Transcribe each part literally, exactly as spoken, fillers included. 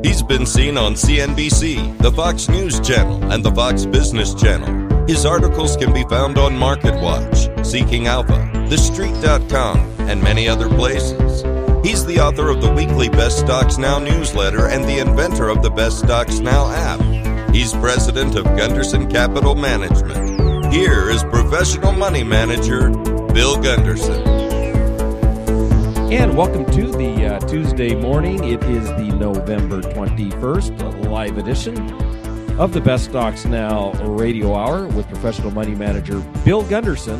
He's been seen on C N B C, the Fox News Channel, and the Fox Business Channel. His articles can be found on MarketWatch, Seeking Alpha, The Street dot com, and many other places. He's the author of the weekly Best Stocks Now newsletter and the inventor of the Best Stocks Now app. He's president of Gunderson Capital Management. Here is professional money manager, Bill Gunderson. And welcome to the uh, Tuesday morning. It is the November twenty-first live edition of the Best Stocks Now radio hour with professional money manager Bill Gunderson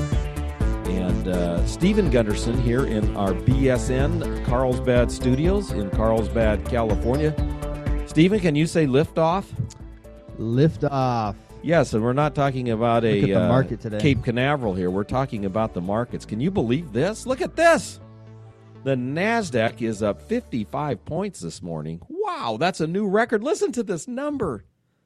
and uh, Stephen Gunderson here in our B S N Carlsbad studios in Carlsbad, California. Stephen, can you say lift off? Lift off. Yes, and we're not talking about Look a at the market uh, today. Cape Canaveral here. We're talking about the markets. Can you believe this? Look at this. The NASDAQ is up fifty-five points this morning. Wow, that's a new record. Listen to this number.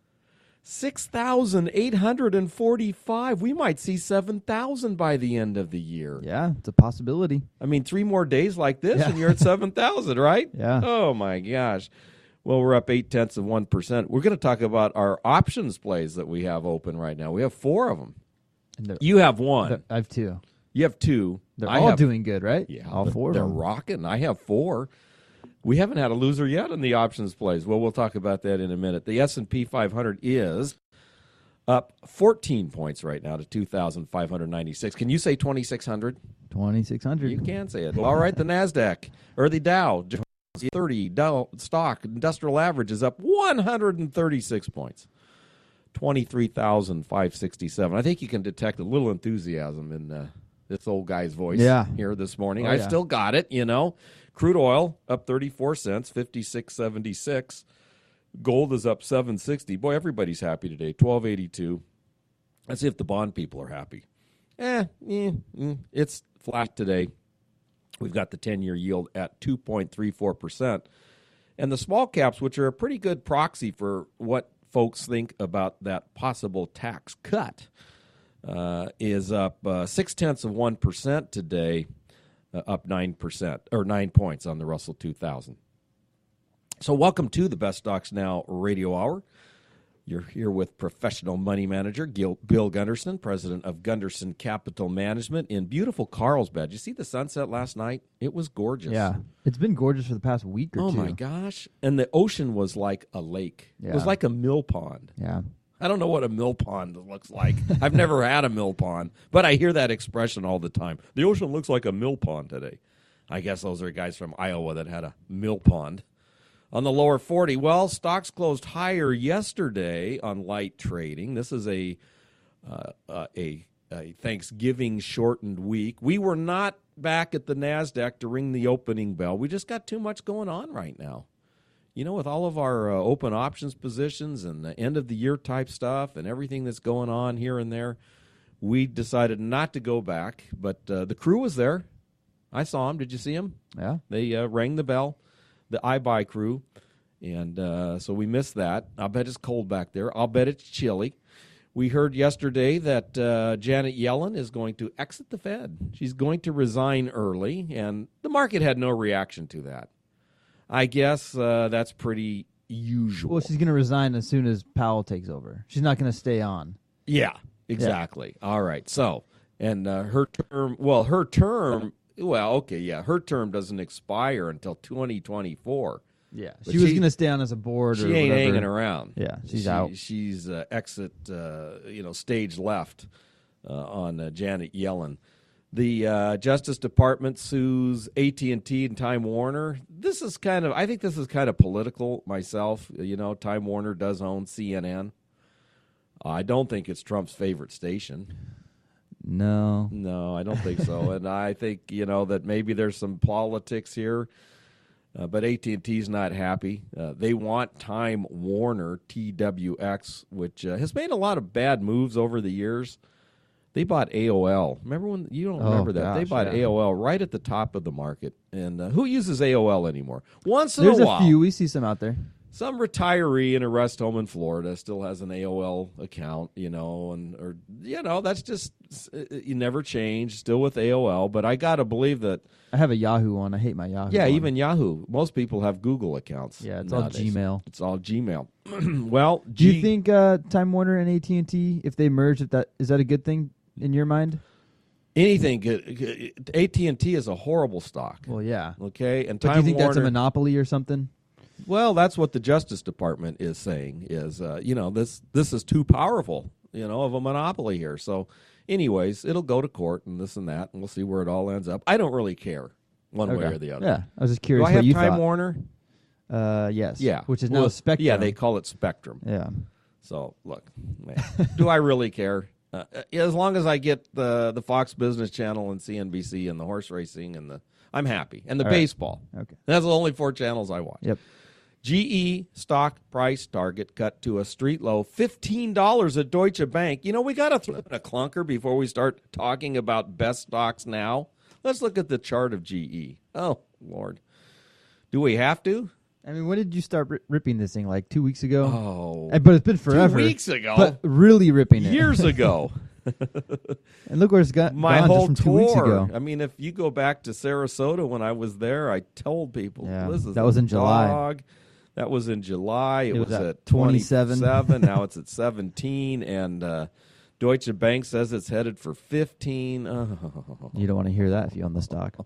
six thousand eight hundred forty-five. We might see seven thousand by the end of the year. Yeah, it's a possibility. I mean, three more days like this Yeah. and you're at seven thousand, right? Yeah. Oh, my gosh. Well, we're up eight-tenths of one percent. We're going to talk about our options plays that we have open right now. We have four of them. You have one. I have two. You have two. They're I all have, doing good, right? Yeah, all four They're of them. rocking. I have four. We haven't had a loser yet in the options plays. Well, we'll talk about that in a minute. The S and P five hundred is up fourteen points right now to two thousand five hundred ninety-six. Can you say twenty-six hundred? twenty-six hundred. You can say it. All right, the NASDAQ, or the Dow, thirty Dow stock industrial average is up one hundred thirty-six points. twenty-three thousand five hundred sixty-seven. I think you can detect a little enthusiasm in uh, this old guy's voice yeah. here this morning. Oh, I yeah. still still got it, you know. Crude oil up thirty-four cents, fifty-six seventy-six. Gold is up seven sixty. Boy, everybody's happy today, twelve eighty-two. Let's see if the bond people are happy. Eh, eh, eh, it's flat today. We've got the ten-year yield at two point three four percent. And the small caps, which are a pretty good proxy for what folks think about that possible tax cut, uh, is up uh, six-tenths of one percent today, uh, up nine percent, or nine points on the Russell two thousand. So welcome to the Best Stocks Now radio hour. You're here with professional money manager Gil, Bill Gunderson, president of Gunderson Capital Management in beautiful Carlsbad. Did you see the sunset last night? It was gorgeous. Yeah. It's been gorgeous for the past week or oh two. Oh, my gosh. And the ocean was like a lake. Yeah. It was like a mill pond. Yeah. I don't know what a mill pond looks like. I've never had a mill pond, but I hear that expression all the time. The ocean looks like a mill pond today. I guess those are guys from Iowa that had a mill pond. On the lower forty, well, stocks closed higher yesterday on light trading. This is a uh, uh, a, a Thanksgiving shortened week. We were not back at the NASDAQ to ring the opening bell. We just got too much going on right now. You know, with all of our uh, open options positions and the end of the year type stuff and everything that's going on here and there, we decided not to go back. But uh, the crew was there. I saw them. Did you see them? Yeah. They uh, rang the bell. The iBuy crew, and uh, so we missed that. I'll bet it's cold back there. I'll bet it's chilly. We heard yesterday that uh, Janet Yellen is going to exit the Fed. She's going to resign early, and the market had no reaction to that. I guess uh, that's pretty usual. Well, she's going to resign as soon as Powell takes over. She's not going to stay on. Yeah, exactly. Yeah. All right. So, and uh, her term, well, her term... Well, okay, yeah. Her term doesn't expire until twenty twenty-four. Yeah, But she was she- going to stay on as a board. She or ain't whatever. hanging around. Yeah, she's She- out. She's uh, exit, uh, you know, stage left uh, on uh, Janet Yellen. The uh, Justice Department sues A T and T and Time Warner. This is kind of, I think this is kind of political myself. You know, Time Warner does own C N N. I don't think it's Trump's favorite station. No. No, I don't think so. And I think, you know, that maybe there's some politics here. Uh, but A T and T's not happy. Uh, they want Time Warner, T W X, which uh, has made a lot of bad moves over the years. They bought A O L. Remember when? You don't Oh, remember that. gosh, they bought yeah. A O L right at the top of the market. And uh, who uses A O L anymore? Once in There's a a while. few. We see some out there. some retiree in a rest home in Florida still has an A O L account, you know, and or you know that's just you never change, still with A O L. But I got to believe that I have a Yahoo one. I hate my Yahoo. yeah, one. even Yahoo. Most people have Google accounts. Yeah, it's nowadays. all Gmail. It's all Gmail. Well, Do G- you think uh, Time Warner and A T and T, if they merge, if that is that a good thing in your mind? anything good? A T and T is a horrible stock. Well, yeah. Okay, and But Time do you think Warner, that's a monopoly or something? Well, that's what the Justice Department is saying. Is uh, you know this this is too powerful, you know, of a monopoly here. So, anyways, it'll go to court and this and that, and we'll see where it all ends up. I don't really care one way Okay. or the other. Yeah, I was just Do curious I what have you Time thought. Warner? Uh, yes. Yeah, Which is Well, now Spectrum. Yeah, they call it Spectrum. Yeah. So look, man, do I really care? Uh, as long as I get the the Fox Business Channel and C N B C and the horse racing and the, I'm happy. And the All right. baseball. Okay. That's the only four channels I watch. Yep. G E stock price target cut to a street low, fifteen dollars at Deutsche Bank. You know, we got to throw in a clunker before we start talking about best stocks now. Let's look at the chart of G E. Oh, Lord. Do we have to? I mean, when did you start ri- ripping this thing? Like two weeks ago? Oh, Uh, But it's been forever. two weeks ago. But really ripping it. Years ago. And look where it's got My gone whole just from two weeks tour. ago. I mean, if you go back to Sarasota when I was there, I told people, Yeah, this is that was a in July. dog. That was in July. It, It was, was at at twenty-seven. twenty-seven. Now it's at seventeen. And uh, Deutsche Bank says it's headed for fifteen. Oh. You don't want to hear that if you own the stock.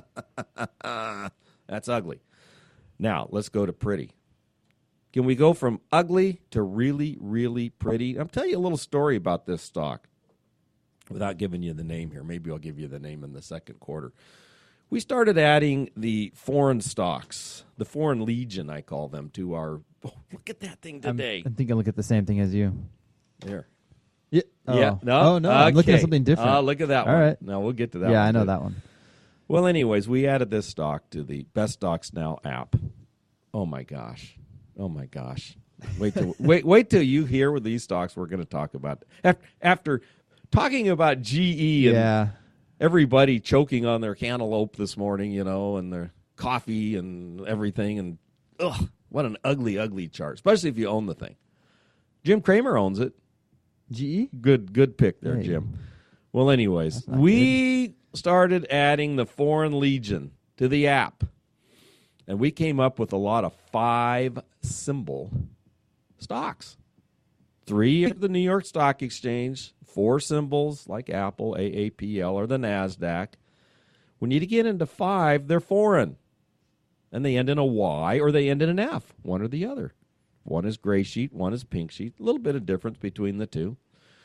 That's ugly. Now, let's go to pretty. Can we go from ugly to really, really pretty? I'll tell you a little story about this stock without giving you the name here. Maybe I'll give you the name in the second quarter. We started adding the foreign stocks, the foreign legion, I call them, to our. Oh, look at that thing I'm, today. I'm thinking look at the same thing as you. There. Yeah. Oh. Yeah. No. Oh, no. I'm looking at Okay. something different. Uh, look at that All one. right. Now, we'll get to that yeah, one. I know too. that one. Well, anyways, we added this stock to the Best Stocks Now app. Oh my gosh! Oh my gosh! Wait till wait wait till you hear what these stocks we're going to talk about after, after talking about G E and Yeah. everybody choking on their cantaloupe this morning, you know, and their coffee and everything, and ugh, what an ugly, ugly chart, especially if you own the thing. Jim Cramer owns it. G E? Good, good pick there, Hey. Jim. Well, anyways, That's not we started adding the Foreign Legion to the app, and we came up with a lot of five symbol stocks. Three of the New York Stock Exchange, four symbols like Apple, A A P L, or the NASDAQ. When you get into five, they're foreign, and they end in a Y or they end in an F, one or the other. One is gray sheet, one is pink sheet. A little bit of difference between the two.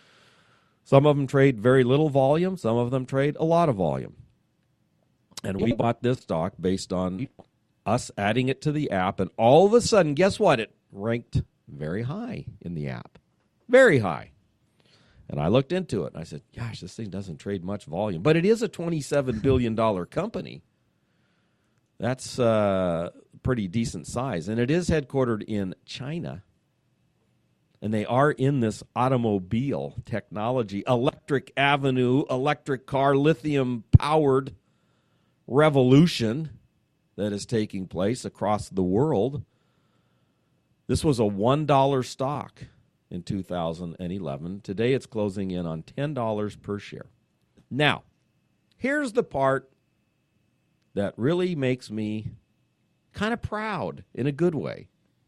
Some of them trade very little volume. Some of them trade a lot of volume. And we bought this stock based on us adding it to the app. And all of a sudden, guess what? It ranked very high in the app. Very high. And I looked into it. And I said, gosh, this thing doesn't trade much volume. But it is a twenty-seven billion dollars company. That's a pretty decent size. And it is headquartered in China. And they are in this automobile technology, electric avenue, electric car, lithium-powered revolution that is taking place across the world. This was a one dollar stock in two thousand eleven. Today it's closing in on ten dollars per share. Now, here's the part that really makes me kind of proud in a good way.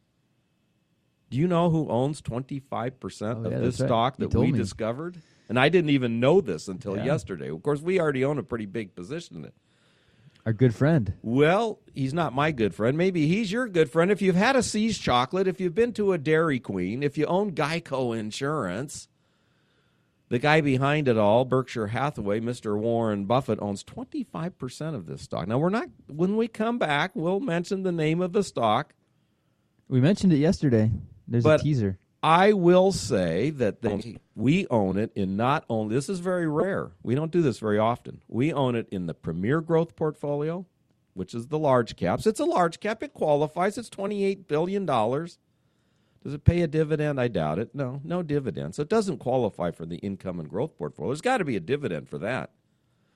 Do you know who owns twenty-five percent Oh, of yeah, this that's right. stock You that told we me. discovered? And I didn't even know this until Yeah. yesterday. Of course, we already own a pretty big position in it. Our good friend. Well, he's not my good friend. Maybe he's your good friend. If you've had a See's chocolate, if you've been to a Dairy Queen, if you own Geico Insurance, the guy behind it all, Berkshire Hathaway, Mister Warren Buffett, owns twenty-five percent of this stock. Now, we're not, when we come back, we'll mention the name of the stock. We mentioned it yesterday. There's But- a teaser. I will say that they, we own it in not only, this is very rare. We don't do this very often. We own it in the Premier Growth portfolio, which is the large caps. It's a large cap. It qualifies. It's twenty-eight billion dollars. Does it pay a dividend? I doubt it. No, no dividend. So it doesn't qualify for the income and growth portfolio. There's got to be a dividend for that.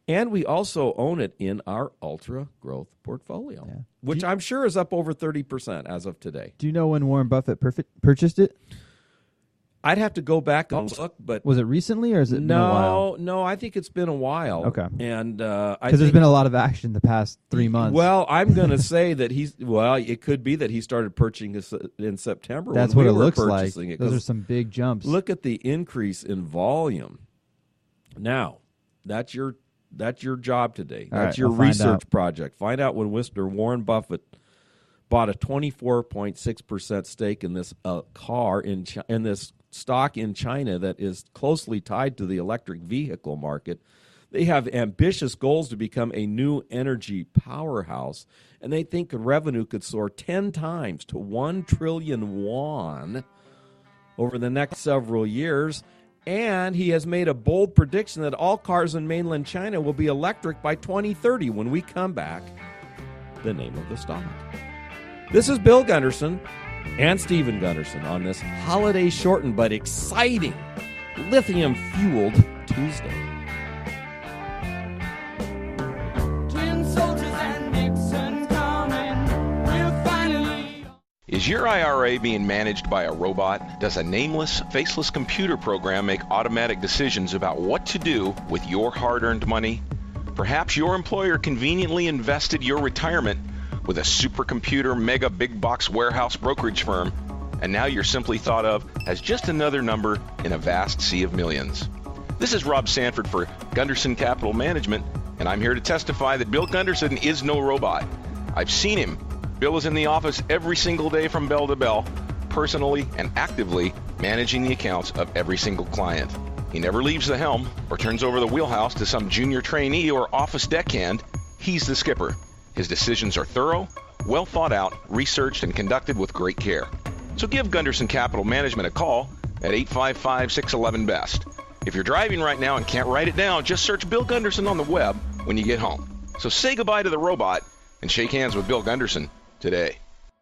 And we also own it in our ultra growth portfolio, Yeah. which Do- I'm sure is up over thirty percent as of today. Do you know when Warren Buffett perfect, purchased it? I'd have to go back and look, but Was it recently or has it been a while? no, no, I think it's been a while. Okay. And uh, I Because there's think- been a lot of action the past three months. Well, I'm going to say that he's, well, it could be that he started purchasing this in September. that's when what we it were looks like. purchasing It, Those are 'cause some big jumps. look at the increase in volume. Now, that's your that's your job today. All That's right, your I'll find research out. project. Find out when Mister Warren Buffett bought a twenty-four point six percent stake in this uh, car in Chi- in this stock in China that is closely tied to the electric vehicle market. They have ambitious goals to become a new energy powerhouse, and they think revenue could soar ten times to one trillion won over the next several years. And he has made a bold prediction that all cars in mainland China will be electric by twenty thirty. When we come back, the name of the stock. This is Bill Gunderson and Stephen Gunderson on this holiday shortened but exciting lithium-fueled Tuesday. Twin soldiers and Nixon coming. We'll finally. Is your I R A being managed by a robot? Does a nameless, faceless computer program make automatic decisions about what to do with your hard-earned money? Perhaps your employer conveniently invested your retirement with a supercomputer mega big box warehouse brokerage firm, and now you're simply thought of as just another number in a vast sea of millions. This is Rob Sanford for Gunderson Capital Management, and I'm here to testify that Bill Gunderson is no robot. I've seen him. Bill is in the office every single day from bell to bell, personally and actively managing the accounts of every single client. He never leaves the helm or turns over the wheelhouse to some junior trainee or office deckhand. He's the skipper. His decisions are thorough, well thought out, researched, and conducted with great care. So give Gunderson Capital Management a call at eight five five, six one one, B E S T. If you're driving right now and can't write it down, just search Bill Gunderson on the web when you get home. So say goodbye to the robot and shake hands with Bill Gunderson today.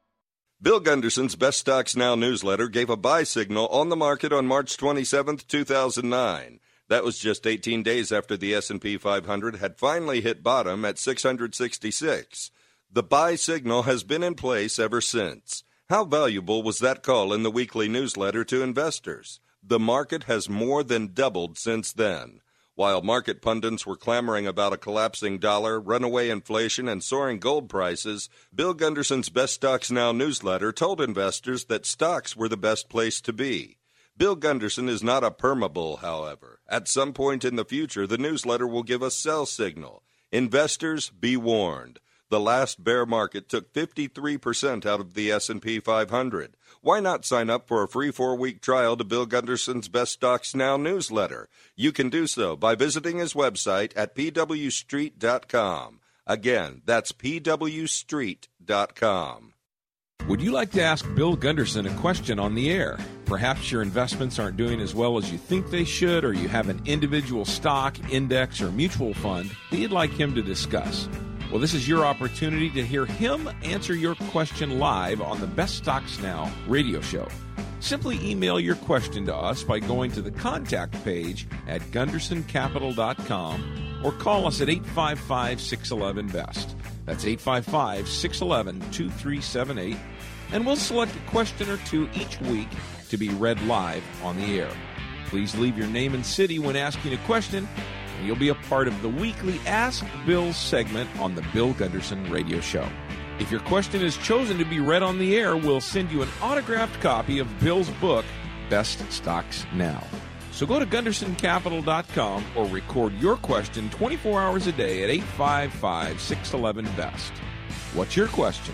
Bill Gunderson's Best Stocks Now newsletter gave a buy signal on the market on March twenty-seventh, two thousand nine. That was just eighteen days after the S and P five hundred had finally hit bottom at six hundred sixty-six. The buy signal has been in place ever since. How valuable was that call in the weekly newsletter to investors? The market has more than doubled since then. While market pundits were clamoring about a collapsing dollar, runaway inflation, and soaring gold prices, Bill Gunderson's Best Stocks Now newsletter told investors that stocks were the best place to be. Bill Gunderson is not a permabull, however. At some point in the future, the newsletter will give a sell signal. Investors, be warned. The last bear market took fifty-three percent out of the S and P five hundred. Why not sign up for a free four-week trial to Bill Gunderson's Best Stocks Now newsletter? You can do so by visiting his website at p w street dot com. Again, that's p w street dot com. Would you like to ask Bill Gunderson a question on the air? Perhaps your investments aren't doing as well as you think they should, or you have an individual stock, index, or mutual fund that you'd like him to discuss. Well, this is your opportunity to hear him answer your question live on the Best Stocks Now radio show. Simply email your question to us by going to the contact page at gunderson capital dot com or call us at eight five five, six one one, B E S T. That's eight five five, six one one, two three seven eight, and we'll select a question or two each week to be read live on the air. Please leave your name and city when asking a question, and you'll be a part of the weekly Ask Bill segment on the Bill Gunderson Radio Show. If your question is chosen to be read on the air, we'll send you an autographed copy of Bill's book, Best Stocks Now. So go to gunderson capital dot com or record your question twenty-four hours a day at eight five five, six one one, B E S T. What's your question?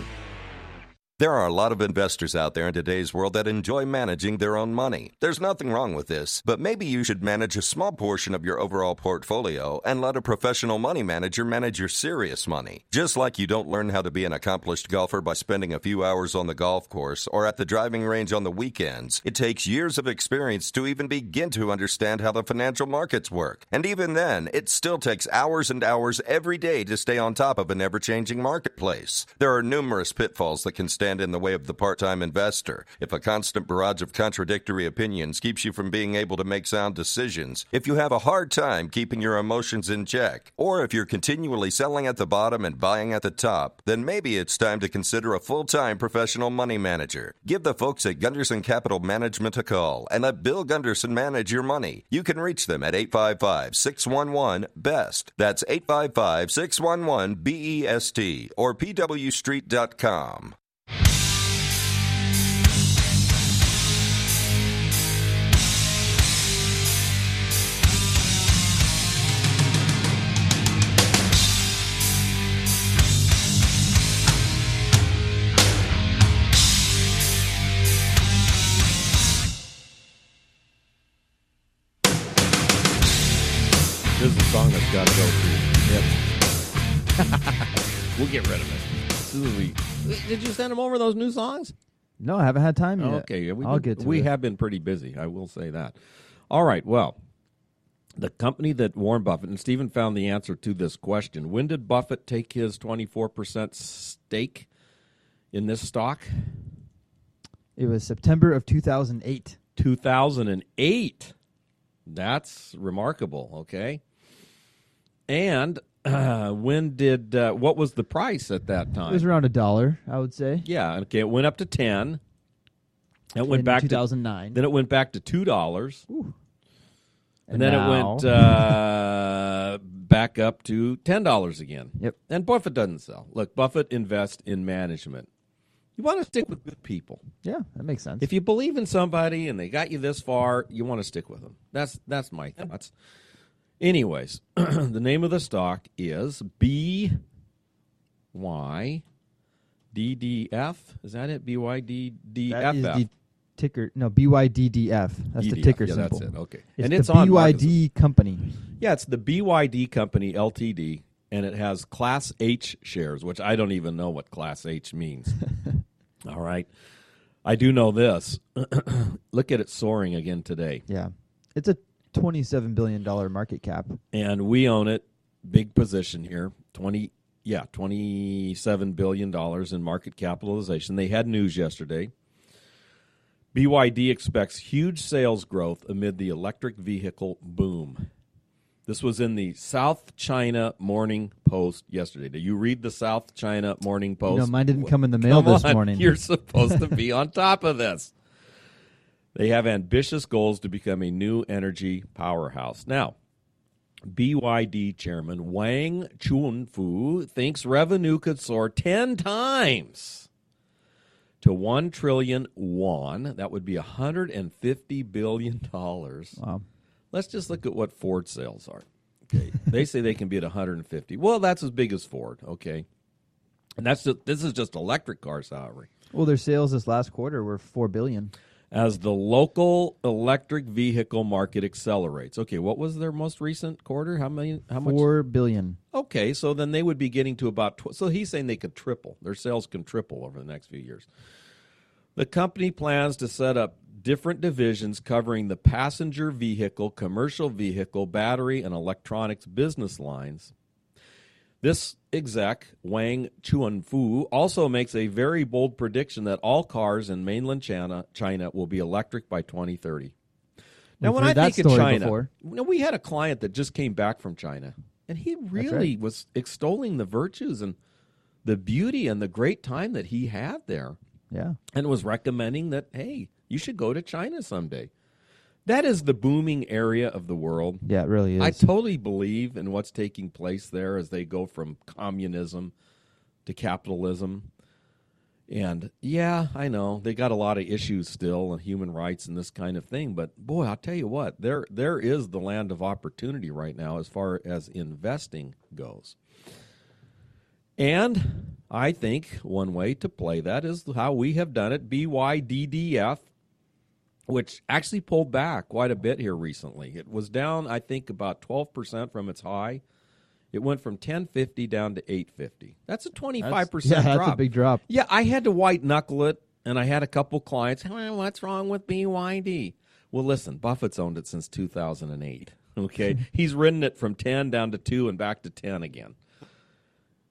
There are a lot of investors out there in today's world that enjoy managing their own money. There's nothing wrong with this, but maybe you should manage a small portion of your overall portfolio and let a professional money manager manage your serious money. Just like you don't learn how to be an accomplished golfer by spending a few hours on the golf course or at the driving range on the weekends, it takes years of experience to even begin to understand how the financial markets work. And even then, it still takes hours and hours every day to stay on top of an ever-changing marketplace. There are numerous pitfalls that can stand stand in the way of the part-time investor, if a constant barrage of contradictory opinions keeps you from being able to make sound decisions, if you have a hard time keeping your emotions in check, or if you're continually selling at the bottom and buying at the top, then maybe it's time to consider a full-time professional money manager. Give the folks at Gunderson Capital Management a call and let Bill Gunderson manage your money. You can reach them at eight five five, six one one, B E S T. That's eight five five, six one one, B E S T or P W street dot com. This is a song that's got to go through. Yep. We'll get rid of it. As soon as we, did you send them over those new songs? No, I haven't had time yet. Okay, yeah, we I'll been, get to We it. have been pretty busy. I will say that. All right. Well, the company that Warren Buffett and Stephen found the answer to this question. When did Buffett take his twenty-four percent stake in this stock? It was September of two thousand eight. two thousand eight. That's remarkable. Okay. And uh, when did uh, what was the price at that time? It was around a dollar, I would say. Yeah. Okay. It went up to ten. It went in back two to thousand nine. Then it went back to two dollars. And, And then now, it went uh, back up to ten dollars again. Yep. And Buffett doesn't sell. Look, Buffett invests in management. You want to stick with good people. yeah, that makes sense. If you believe in somebody and they got you this far, you want to stick with them. That's that's my thoughts. Anyways, the name of the stock is B Y D D F. Is that it? B Y D D F F. that is the ticker. No, B Y D D F. That's D the D F. ticker Yeah, symbol. that's it. Okay. It's and the it's on B Y Marcus. D company. Yeah, it's the B Y D Company L T D, and it has Class H shares, which I don't even know what Class H means. All right. I do know this. Look at it soaring again today. Yeah. It's a twenty-seven billion dollars market cap. And we own it. Big position here. twenty yeah, twenty-seven billion dollars in market capitalization. They had news yesterday. B Y D expects huge sales growth amid the electric vehicle boom. This was in the South China Morning Post yesterday. Did you read the South China Morning Post? You know, mine didn't come in the mail Come this on, morning. You're supposed to be on top of this. They have ambitious goals to become a new energy powerhouse. Now, B Y D Chairman Wang Chunfu thinks revenue could soar ten times to one trillion won. That would be one hundred fifty billion dollars. Wow. Let's just look at what Ford sales are. Okay, they say they can be at one hundred fifty. Well, that's as big as Ford. Okay, and that's just, this is just electric cars, however. Well, their sales this last quarter were four billion dollars. As the local electric vehicle market accelerates. Okay, what was their most recent quarter? How many? How much? four billion dollars. Okay, so then they would be getting to about. Tw- so he's saying they could triple. Their sales can triple over the next few years. The company plans to set up different divisions covering the passenger vehicle, commercial vehicle, battery, and electronics business lines. This exec, Wang Chunfu, also makes a very bold prediction that all cars in mainland China, China will be electric by twenty thirty. Now, We've when I heard that think of story China, before. you know, we had a client that just came back from China, and he really right. was extolling the virtues and the beauty and the great time that he had there, Yeah. and was recommending that, hey, you should go to China someday. That is the booming area of the world. Yeah, it really is. I totally believe in what's taking place there as they go from communism to capitalism. And yeah, I know they got a lot of issues still and human rights and this kind of thing. But boy, I'll tell you what, there there is the land of opportunity right now as far as investing goes. And I think one way to play that is how we have done it, B Y D D F, which actually pulled back quite a bit here recently. It was down, I think, about twelve percent from its high. It went from ten fifty down to eight fifty. That's a twenty-five percent yeah, drop. that's a big drop. Yeah, I had to white knuckle it, and I had a couple clients, well, what's wrong with B Y D? Well, listen, Buffett's owned it since two thousand eight, okay? He's ridden it from ten down to two and back to ten again.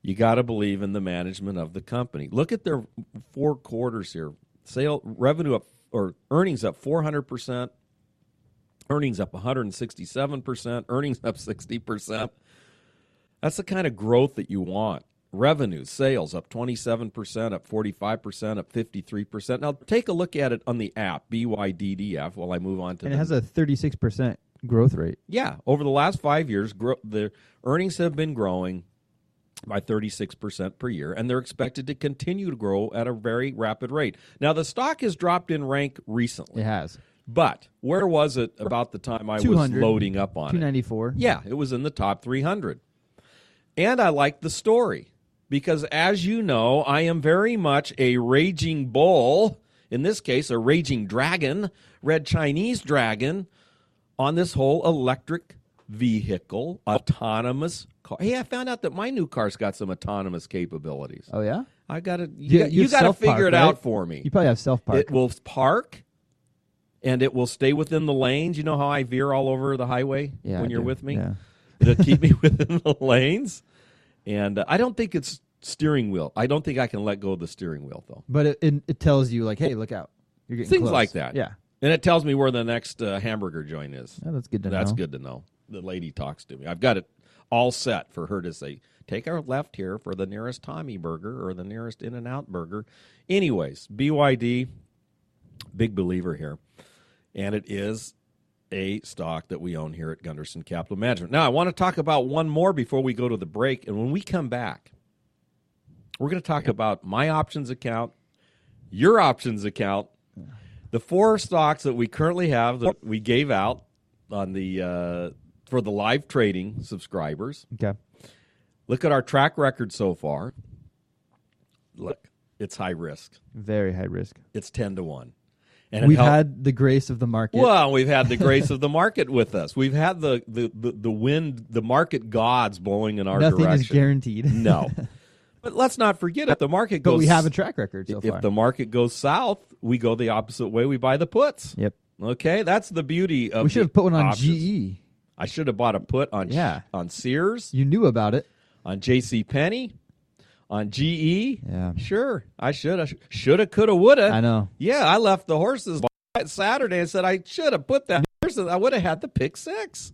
You got to believe in the management of the company. Look at their four quarters here. Sale revenue up or earnings up four hundred percent, earnings up one hundred sixty-seven percent, earnings up sixty percent. That's the kind of growth that you want. Revenue, sales up twenty-seven percent, up forty-five percent, up fifty-three percent. Now take a look at it on the app, B Y D D F, while I move on to And the, it has a thirty-six percent growth rate. Yeah, over the last five years, gro- the earnings have been growing by thirty-six percent per year, and they're expected to continue to grow at a very rapid rate. Now, the stock has dropped in rank recently. It has. But where was it about the time I was two hundred, loading up on two it? ninety-four. Yeah, it was in the top three hundred. And I like the story because, as you know, I am very much a raging bull, in this case, a raging dragon, red Chinese dragon, on this whole electric vehicle, autonomous car. Hey, I found out that my new car's got some autonomous capabilities. Oh, yeah? I got to You- you, got, you you got to self-park, figure it right? out for me. You probably have self-park. It will park, and it will stay within the lanes. You know how I veer all over the highway Yeah, when I you're do. with me? Yeah. It'll keep me within the lanes. And uh, I don't think it's steering wheel. I don't think I can let go of the steering wheel, though. But it, it, it tells you, like, hey, look out. You're getting Things close. like that. Yeah. And it tells me where the next uh, hamburger joint is. Oh, that's good to That's know. good to know. The lady talks to me. I've got it all set for her to say, take our left here for the nearest Tommy Burger or the nearest In-N-Out Burger. Anyways, B Y D, big believer here. And it is a stock that we own here at Gunderson Capital Management. Now, I want to talk about one more before we go to the break. And when we come back, we're going to talk about my options account, your options account, the four stocks that we currently have that we gave out on the uh, for the live trading subscribers. Okay. Look at our track record so far. Look, it's high risk. Very high risk. It's ten to one. And it We've helped- had the grace of the market. Well, we've had the grace of the market with us. We've had the, the, the, the wind, the market gods blowing in our Nothing direction. is guaranteed. No. But let's not forget, if the market goes... But we have a track record so if far. the market goes south, we go the opposite way. We buy the puts. Yep. Okay? That's the beauty of We should the have put one on options. G E. I should have bought a put on Yeah. on Sears, You knew about it. on J C Penney, on G E. Yeah. Sure, I should have. Should have, could have, would have. I know. Yeah, I left the horses Saturday and said I should have put that horse. I would have had the pick six.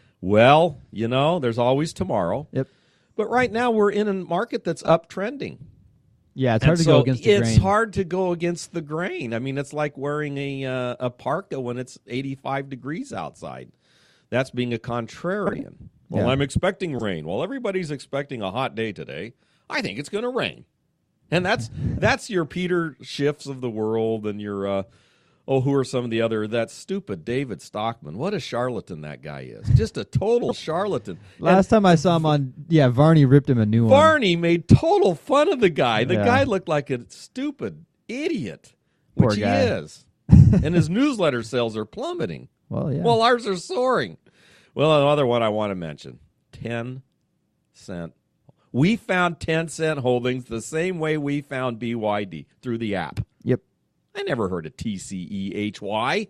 Well, you know, there's always tomorrow. Yep. But right now we're in a market that's uptrending. Yeah, it's And hard to so go against the it's grain. hard to go against the grain. I mean, it's like wearing a uh, a parka when it's eighty-five degrees outside. That's being a contrarian. Well, Yeah. I'm expecting rain. Well, everybody's expecting a hot day today. I think it's going to rain. And that's that's your Peter Schiffs of the world and your, uh, oh, who are some of the other, that stupid David Stockman. What a charlatan that guy is. Just a total charlatan. Last time I saw him on, yeah, Varney ripped him a new one. Barney made total fun of the guy. The Yeah. guy looked like a stupid idiot, Poor which guy. he is. And his newsletter sales are plummeting. Well, yeah. Well, ours are soaring. Well, another one I want to mention, ten cent. We found ten cent holdings the same way we found B Y D, through the app. Yep. I never heard of T C E H Y.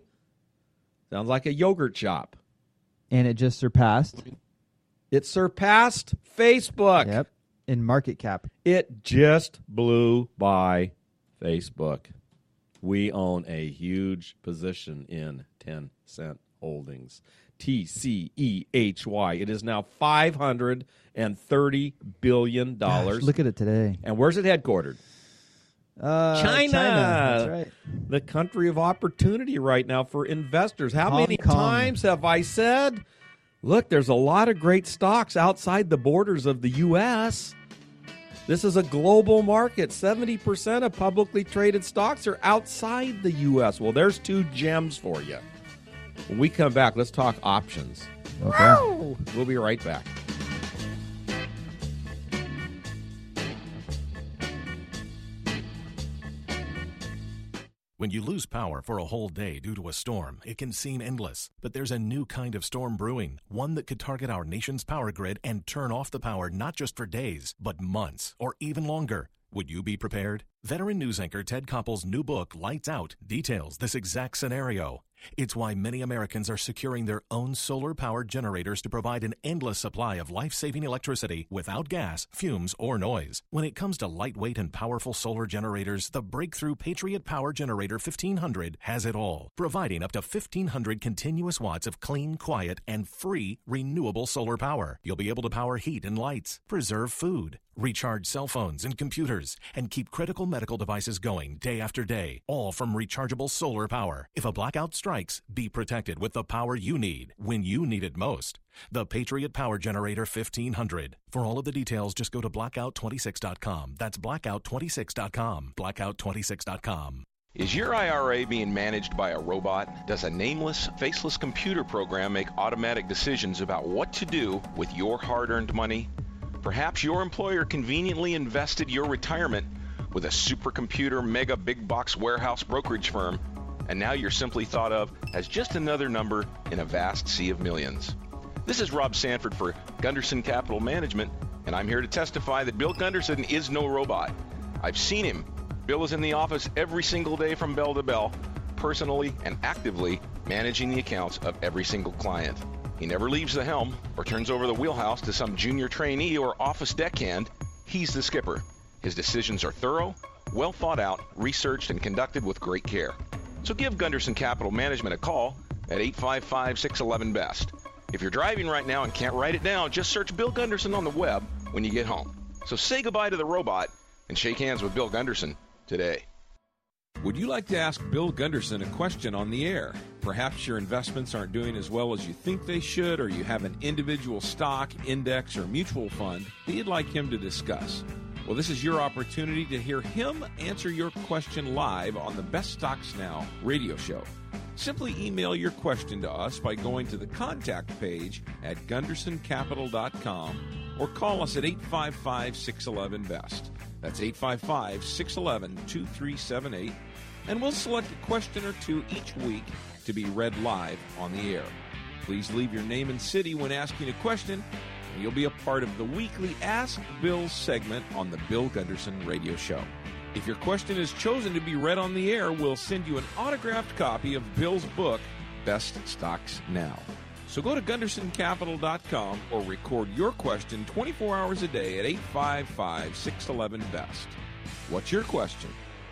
Sounds like a yogurt shop. And it just surpassed. It surpassed Facebook. Yep. In market cap. It just blew by Facebook. We own a huge position in ten cent holdings. T C E H Y. It is now five hundred thirty billion dollars. Gosh, look at it today. And where's it headquartered? Uh, China. That's right. The country of opportunity right now for investors. How Hong many Kong. times have I said, look, there's a lot of great stocks outside the borders of the U S. This is a global market. seventy percent of publicly traded stocks are outside the U S. Well, there's two gems for you. When we come back, let's talk options. Okay. We'll be right back. When you lose power for a whole day due to a storm, it can seem endless. But there's a new kind of storm brewing, one that could target our nation's power grid and turn off the power not just for days, but months or even longer. Would you be prepared? Veteran news anchor Ted Koppel's new book, Lights Out, details this exact scenario. It's why many Americans are securing their own solar-powered generators to provide an endless supply of life-saving electricity without gas, fumes, or noise. When it comes to lightweight and powerful solar generators, the breakthrough Patriot Power Generator fifteen hundred has it all, providing up to fifteen hundred continuous watts of clean, quiet, and free renewable solar power. You'll be able to power heat and lights, preserve food, recharge cell phones and computers, and keep critical medical devices going day after day, all from rechargeable solar power. If a blackout strikes, be protected with the power you need when you need it most. The Patriot Power Generator fifteen hundred. For all of the details, just go to blackout twenty-six dot com. That's blackout twenty-six dot com. blackout twenty-six dot com. Is your I R A being managed by a robot? Does a nameless, faceless computer program make automatic decisions about what to do with your hard-earned money? Perhaps your employer conveniently invested your retirement with a supercomputer mega big box warehouse brokerage firm, and now you're simply thought of as just another number in a vast sea of millions. This is Rob Sanford for Gunderson Capital Management, and I'm here to testify that Bill Gunderson is no robot. I've seen him. Bill is in the office every single day from bell to bell, personally and actively managing the accounts of every single client. He never leaves the helm or turns over the wheelhouse to some junior trainee or office deckhand. He's the skipper. His decisions are thorough, well thought out, researched, and conducted with great care. So give Gunderson Capital Management a call at eight five five, six one one, B E S T. If you're driving right now and can't write it down, just search Bill Gunderson on the web when you get home. So say goodbye to the robot and shake hands with Bill Gunderson today. Would you like to ask Bill Gunderson a question on the air? Perhaps your investments aren't doing as well as you think they should, or you have an individual stock, index, or mutual fund that you'd like him to discuss. Well, this is your opportunity to hear him answer your question live on the Best Stocks Now radio show. Simply email your question to us by going to the contact page at gunderson capital dot com or call us at eight five five, six one one, B E S T. That's eight five five, six one one, two three seven eight, and we'll select a question or two each week to be read live on the air. Please leave your name and city when asking a question, and you'll be a part of the weekly Ask Bill segment on the Bill Gunderson Radio Show. If your question is chosen to be read on the air, we'll send you an autographed copy of Bill's book, Best Stocks Now. So go to gunderson capital dot com or record your question twenty-four hours a day at eight five five, six one one, B E S T. What's your question?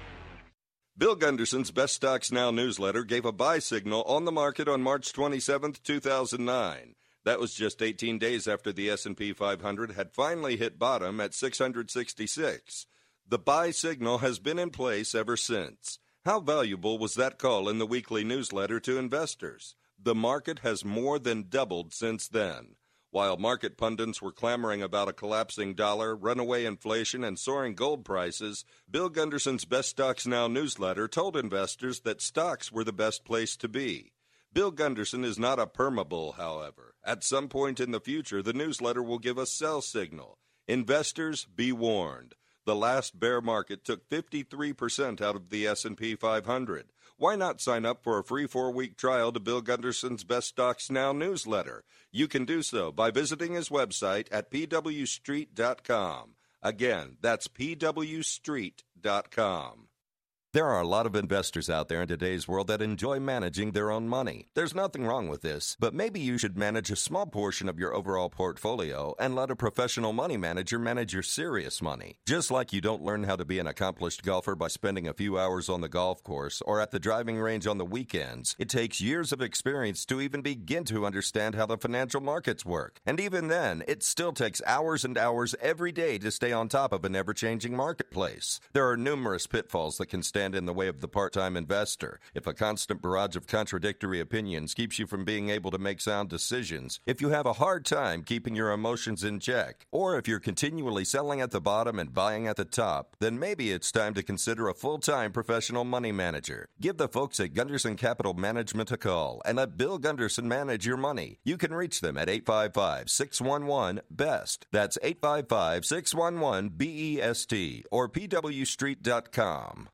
Bill Gunderson's Best Stocks Now newsletter gave a buy signal on the market on March twenty-seventh, two thousand nine. That was just eighteen days after the S and P five hundred had finally hit bottom at six hundred sixty-six. The buy signal has been in place ever since. How valuable was that call in the weekly newsletter to investors? The market has more than doubled since then. While market pundits were clamoring about a collapsing dollar, runaway inflation, and soaring gold prices, Bill Gunderson's Best Stocks Now newsletter told investors that stocks were the best place to be. Bill Gunderson is not a permabull, however. At some point in the future, the newsletter will give a sell signal. Investors, be warned. The last bear market took fifty-three percent out of the S and P five hundred. Why not sign up for a free four-week trial to Bill Gunderson's Best Stocks Now newsletter? You can do so by visiting his website at p w street dot com. Again, that's p w street dot com. There are a lot of investors out there in today's world that enjoy managing their own money. There's nothing wrong with this, but maybe you should manage a small portion of your overall portfolio and let a professional money manager manage your serious money. Just like you don't learn how to be an accomplished golfer by spending a few hours on the golf course or at the driving range on the weekends, it takes years of experience to even begin to understand how the financial markets work. And even then, it still takes hours and hours every day to stay on top of an ever-changing marketplace. There are numerous pitfalls that can stand in the way of the part-time investor. If a constant barrage of contradictory opinions keeps you from being able to make sound decisions, if you have a hard time keeping your emotions in check, or if you're continually selling at the bottom and buying at the top, then maybe it's time to consider a full-time professional money manager. Give the folks at Gunderson Capital Management a call and let Bill Gunderson manage your money. You can reach them at eight five five, six one one, B E S T. That's eight five five, six one one, B E S T or p w street dot com.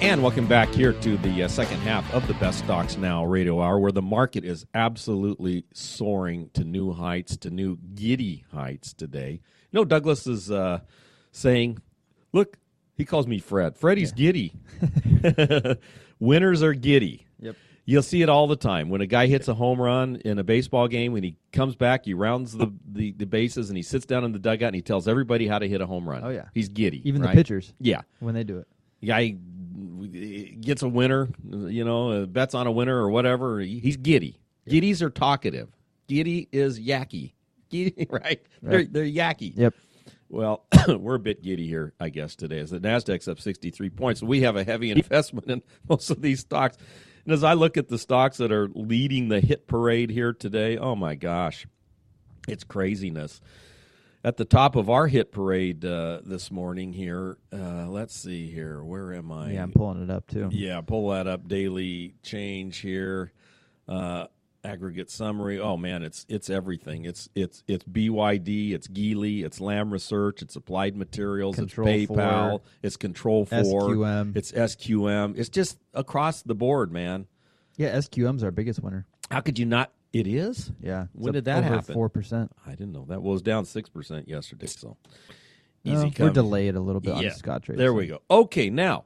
And welcome back here to the uh, second half of the Best Stocks Now Radio Hour, where the market is absolutely soaring to new heights, to new giddy heights today. You know, Douglas is uh, saying, look, he calls me Fred. Freddie's yeah. giddy. Winners are giddy. Yep. You'll see it all the time. When a guy hits a home run in a baseball game, when he comes back, he rounds the, the, the bases, and he sits down in the dugout, and he tells everybody how to hit a home run. Oh, yeah. He's giddy. Even right? the pitchers. Yeah. When they do it. The guy gets a winner, you know, bets on a winner or whatever. He's giddy. Yep. Giddies are talkative. Giddy is yacky. Giddy, right? right? They're, they're yacky. Yep. Well, we're a bit giddy here, I guess, today. As the Nasdaq's up sixty-three points, we have a heavy investment in most of these stocks. And as I look at the stocks that are leading the hit parade here today, oh my gosh, it's craziness. At the top of our hit parade uh, this morning here, uh, let's see here. Where am I? Yeah, I'm pulling it up too. Yeah, pull that up. Daily change here. Uh, aggregate summary. Oh man, it's it's everything. It's it's it's B Y D. It's Geely. It's Lam Research. It's Applied Materials. Control it's PayPal. four, it's Control Four. S Q M. It's S Q M. It's just across the board, man. Yeah, S Q M's our biggest winner. How could you not? It is. Yeah. When did that happen? Four percent. I didn't know that. Well, it was down six percent yesterday. So easy. Uh, we're coming. delayed a little bit Yeah. on Scotch rates. There we go. Okay, now,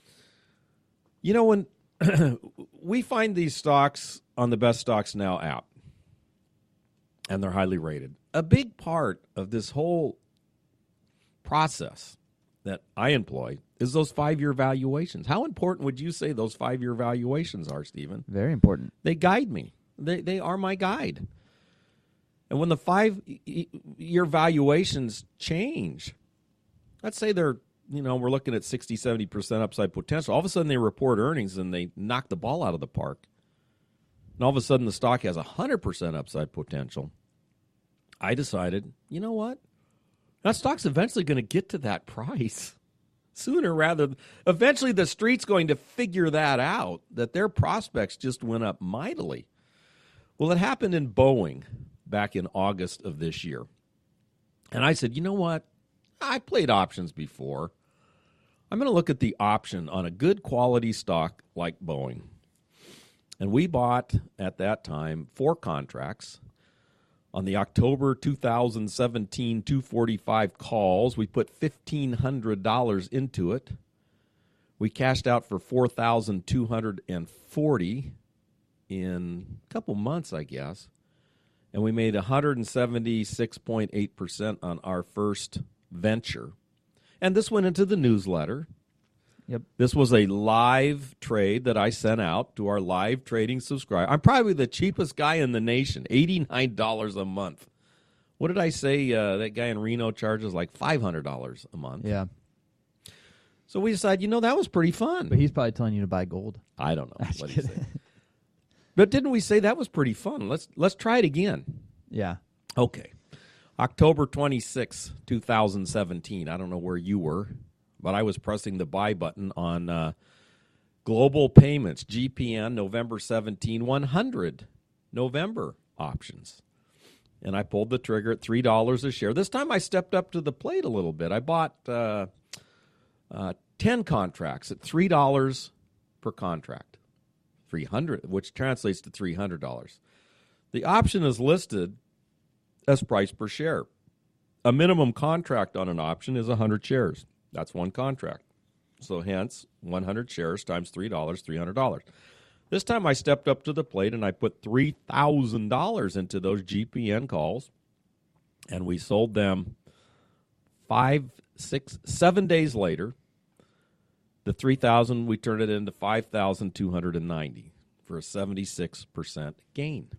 you know, when we find these stocks on the Best Stocks Now app, and they're highly rated, a big part of this whole process that I employ is those five-year valuations. How important would you say those five-year valuations are, Stephen? Very important. They guide me. They they are my guide. And when the five-year valuations change, let's say they're, you know, we're looking at sixty, seventy percent upside potential. All of a sudden they report earnings and they knock the ball out of the park. And all of a sudden the stock has one hundred percent upside potential. I decided, you know what? That stock's eventually going to get to that price. Sooner rather, eventually the street's going to figure that out, that their prospects just went up mightily. Well, it happened in Boeing back in August of this year. And I said, you know what? I played options before. I'm going to look at the option on a good quality stock like Boeing. And we bought, at that time, four contracts. On the October two thousand seventeen two forty-five calls, we put fifteen hundred dollars into it. We cashed out for four thousand two hundred forty dollars in a couple months, I guess. And we made one hundred seventy-six point eight percent on our first venture. And this went into the newsletter. Yep. This was a live trade that I sent out to our live trading subscriber. I'm probably the cheapest guy in the nation, eighty-nine dollars a month. What did I say? Uh, that guy in Reno charges like five hundred dollars a month. Yeah. So we decided, you know, that was pretty fun. But he's probably telling you to buy gold. I don't know what he said. But didn't we say that was pretty fun? Let's let's try it again. Yeah. Okay. October twenty-sixth, two thousand seventeen. I don't know where you were, but I was pressing the buy button on uh, Global Payments, G P N, November seventeenth, one hundred November options. And I pulled the trigger at three dollars a share. This time I stepped up to the plate a little bit. I bought uh, uh, ten contracts at three dollars per contract, three hundred, which translates to three hundred dollars. The option is listed as price per share. A minimum contract on an option is one hundred shares. That's one contract. So hence, one hundred shares times three dollars, three hundred dollars. This time I stepped up to the plate and I put three thousand dollars into those G P N calls, and we sold them five, six, seven days later. The three thousand dollars, we turned it into five thousand two hundred ninety dollars for a seventy-six percent gain.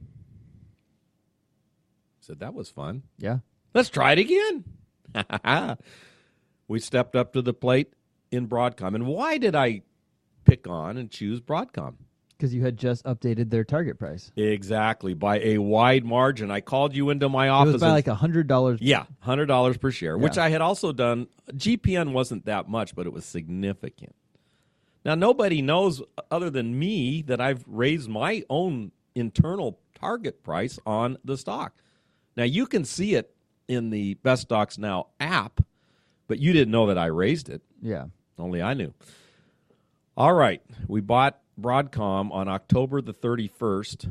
Said that was fun. Yeah. Let's try it again. We stepped up to the plate in Broadcom. And why did I pick on and choose Broadcom? Because you had just updated their target price. Exactly. By a wide margin. I called you into my It office. was by like one hundred dollars. Yeah, one hundred dollars per share, Yeah. which I had also done. G P N wasn't that much, but it was significant. Now, nobody knows other than me that I've raised my own internal target price on the stock. Now, you can see it in the Best Stocks Now app, but you didn't know that I raised it. Yeah. Only I knew. All right. We bought Broadcom on October the thirty-first.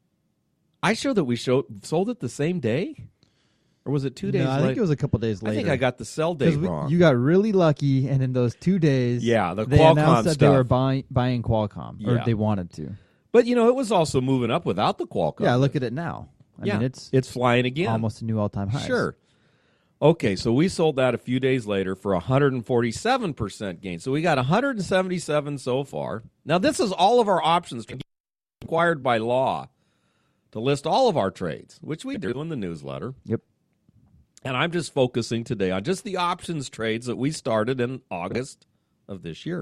I showed that we showed, sold it the same day? Or was it two days no, I later? think it was a couple days later. I think I got the sell date we, wrong. You got really lucky, and in those two days, Yeah, the they Qualcomm announced that stuff. they were buying, buying Qualcomm, or Yeah. they wanted to. But, you know, it was also moving up without the Qualcomm. Yeah, look at it now. I yeah, mean, it's it's flying again. almost a new all-time high. Sure. Okay, so we sold that a few days later for one hundred forty-seven percent gain. So we got one hundred seventy-seven so far. Now, this is all of our options required by law to list all of our trades, which we do in the newsletter. Yep. And I'm just focusing today on just the options trades that we started in August of this year.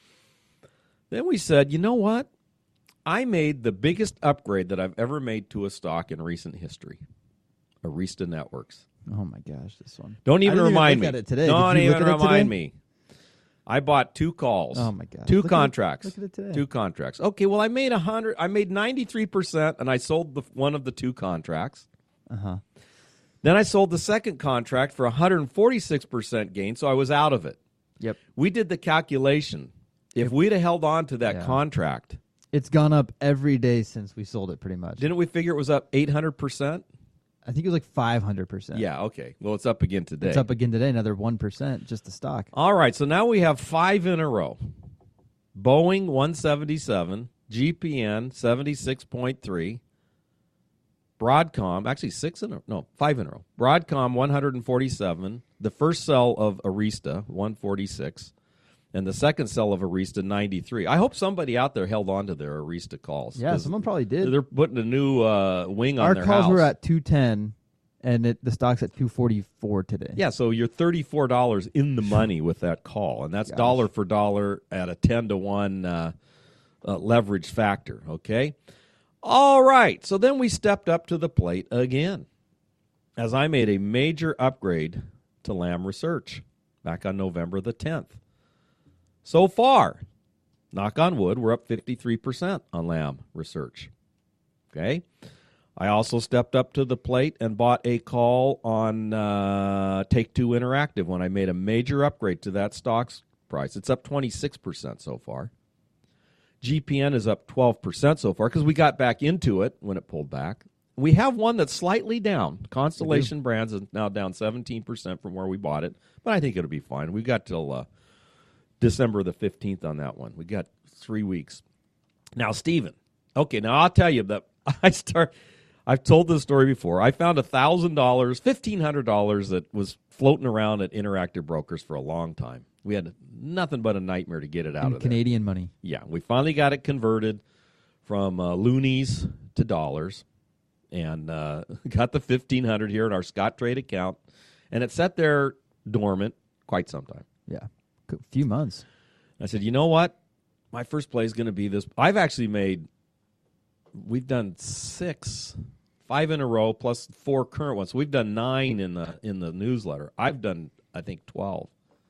Then we said, you know what? I made the biggest upgrade that I've ever made to a stock in recent history. Arista Networks. Oh my gosh, this one. Don't I even didn't even remind look me. at it today. Don't Did you even look at it remind today? me. I bought two calls. Oh my gosh. Two Look at it- contracts. look at it today. Two contracts. Okay, well I made a hundred. I made ninety three percent, and I sold the one of the two contracts. Uh huh. Then I sold the second contract for one hundred forty six percent gain, so I was out of it. Yep. We did the calculation. If we'd have held on to that Yeah. contract, It's gone up every day since we sold it, pretty much. didn't we figure it was up eight hundred percent? I think it was like five hundred percent. Yeah. Okay. Well, it's up again today. It's up again today, another one percent, just the stock. All right, so now we have five in a row. Boeing one seventy-seven, G P N seventy-six point three, Broadcom, actually six in a no, five in a row. Broadcom one forty-seven, the first sell of Arista one forty-six, and the second sell of Arista ninety-three. I hope somebody out there held on to their Arista calls. Yeah, 'cause someone probably did. They're putting a new uh, wing on Our their calls house. were at two ten, and it, the stock's at two forty-four today. Yeah, so you're thirty-four dollars in the money with that call, and that's Gosh. dollar for dollar at a ten to one uh, uh, leverage factor, okay? All right, so then we stepped up to the plate again as I made a major upgrade to Lam Research back on November the tenth. So far, knock on wood, we're up fifty-three percent on Lam Research, okay? I also stepped up to the plate and bought a call on uh, Take-Two Interactive when I made a major upgrade to that stock's price. It's up twenty-six percent so far. G P N is up twelve percent so far because we got back into it when it pulled back. We have one that's slightly down. Constellation Brands is now down seventeen percent from where we bought it, but I think it'll be fine. We've got till uh, December the fifteenth on that one. We got three weeks. Now, Stephen. Okay, now I'll tell you that I start... I've told this story before. I found one thousand dollars, fifteen hundred dollars that was floating around at Interactive Brokers for a long time. We had nothing but a nightmare to get it out In of there. Canadian money. Yeah, we finally got it converted from uh, loonies to dollars and uh, got the fifteen hundred dollars here in our Scott Trade account. And it sat there dormant quite some time. Yeah. A few months. I said, you know what? My first play is going to be this. I've actually made, we've done six, five in a row plus four current ones. So we've done nine in the in the newsletter. I've done, I think, twelve.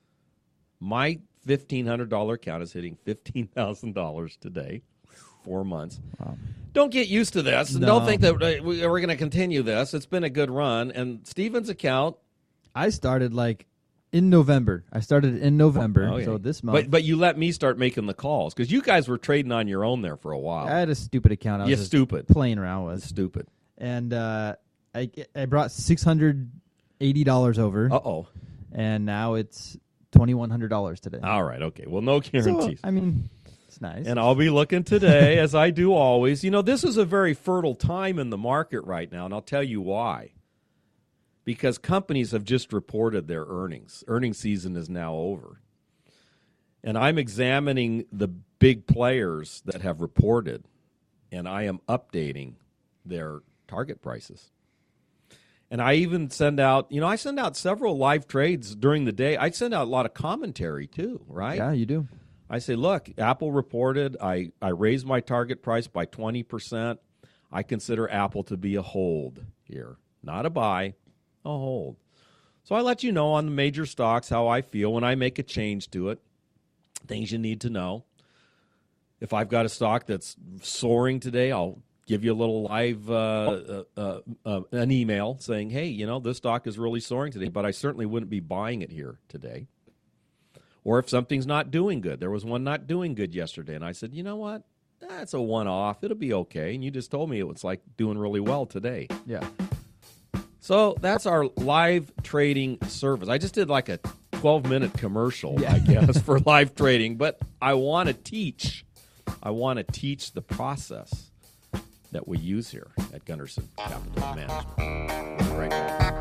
My fifteen hundred dollars account is hitting fifteen thousand dollars today, four months. Wow. Don't get used to this. And No. don't think that uh, we- we're going to continue this. It's been a good run. And Steven's account. I started like in November. I started in November, Oh, yeah. so this month. But, but you let me start making the calls because you guys were trading on your own there for a while. I had a stupid account. I was Yeah, just stupid. playing around with, Stupid. and uh, I I brought six hundred eighty dollars over, Uh-oh. and now it's twenty one hundred dollars today. All right, okay. Well, no So, guarantees. I mean, it's nice. And I'll be looking today, as I do always. You know, this is a very fertile time in the market right now, and I'll tell you why. Because companies have just reported their earnings. Earnings season is now over. And I'm examining the big players that have reported, and I am updating their target prices. And I even send out, you know, I send out several live trades during the day. I send out a lot of commentary too, right? yeah, you do. I say, look, Apple reported, I, I raised my target price by twenty percent. I consider Apple to be a hold here, not a buy, a hold. So I let you know on the major stocks how I feel when I make a change to it, things you need to know. If I've got a stock that's soaring today, I'll give you a little live, uh, uh, uh, uh, an email saying, hey, you know, this stock is really soaring today, but I certainly wouldn't be buying it here today. Or if something's not doing good. There was one not doing good yesterday, and I said, you know what? That's a one-off. It'll be okay. And you just told me it was like doing really well today. Yeah. So that's our live trading service. I just did like a twelve-minute commercial, Yeah. I guess, for live trading. But I want to teach. I want to teach the process that we use here at Gunderson Capital Management. We'll be right back.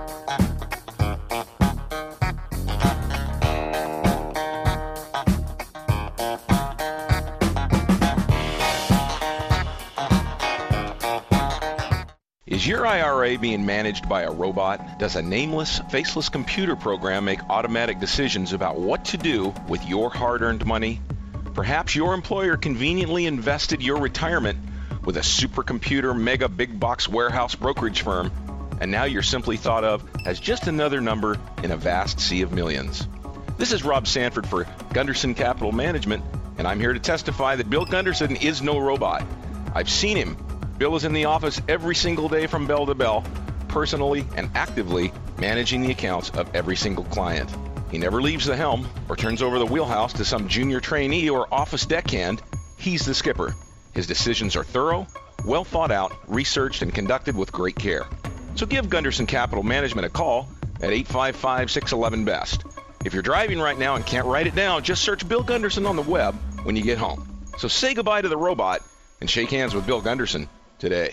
Is your I R A being managed by a robot? Does a nameless, faceless computer program make automatic decisions about what to do with your hard-earned money? Perhaps your employer conveniently invested your retirement with a supercomputer mega big box warehouse brokerage firm, and now you're simply thought of as just another number in a vast sea of millions. This is Rob Sanford for Gunderson Capital Management, and I'm here to testify that Bill Gunderson is no robot. I've seen him. Bill is in the office every single day from bell to bell, personally and actively managing the accounts of every single client. He never leaves the helm or turns over the wheelhouse to some junior trainee or office deckhand. He's the skipper. His decisions are thorough, well thought out, researched, and conducted with great care. So give Gunderson Capital Management a call at eight five five, six one one, B E S T. If you're driving right now and can't write it down, just search Bill Gunderson on the web when you get home. So say goodbye to the robot and shake hands with Bill Gunderson today.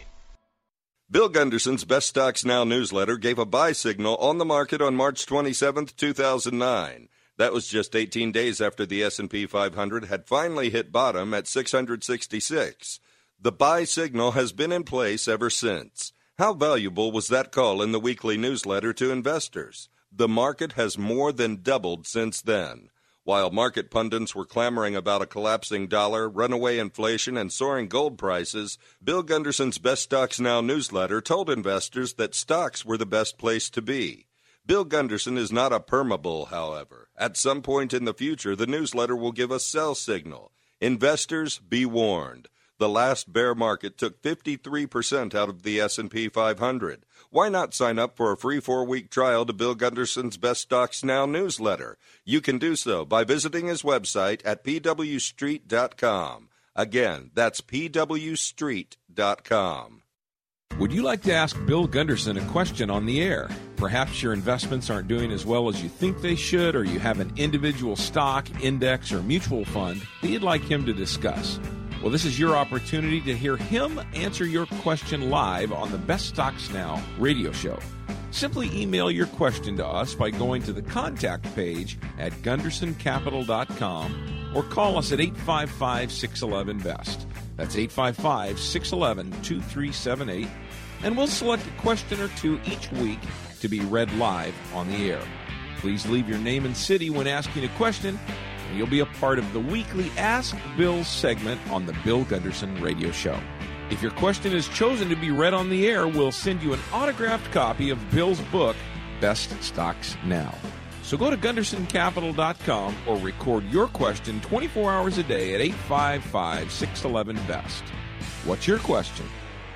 Bill Gunderson's Best Stocks Now newsletter gave a buy signal on the market on March twenty-seventh, two thousand nine. That was just eighteen days after the S and P five hundred had finally hit bottom at six hundred sixty-six. The buy signal has been in place ever since. How valuable was that call in the weekly newsletter to investors? The market has more than doubled since then. While market pundits were clamoring about a collapsing dollar, runaway inflation, and soaring gold prices, Bill Gunderson's Best Stocks Now newsletter told investors that stocks were the best place to be. Bill Gunderson is not a permabull, however. At some point in the future, the newsletter will give a sell signal. Investors, be warned. The last bear market took fifty-three percent out of the S and P five hundred. Why not sign up for a free four-week trial to Bill Gunderson's Best Stocks Now newsletter? You can do so by visiting his website at p w street dot com. Again, that's p w street dot com. Would you like to ask Bill Gunderson a question on the air? Perhaps your investments aren't doing as well as you think they should, or you have an individual stock, index, or mutual fund that you'd like him to discuss. Well, this is your opportunity to hear him answer your question live on the Best Stocks Now radio show. Simply email your question to us by going to the contact page at gunderson capital dot com or call us at eight five five, six one one, B E S T. That's eight five five, six one one, two three seven eight, and we'll select a question or two each week to be read live on the air. Please leave your name and city when asking a question, and you'll be a part of the weekly Ask Bill segment on the Bill Gunderson radio show. If your question is chosen to be read on the air, we'll send you an autographed copy of Bill's book, Best Stocks Now. So go to gunderson capital dot com or record your question twenty-four hours a day at eight five five, six one one, B E S T. What's your question?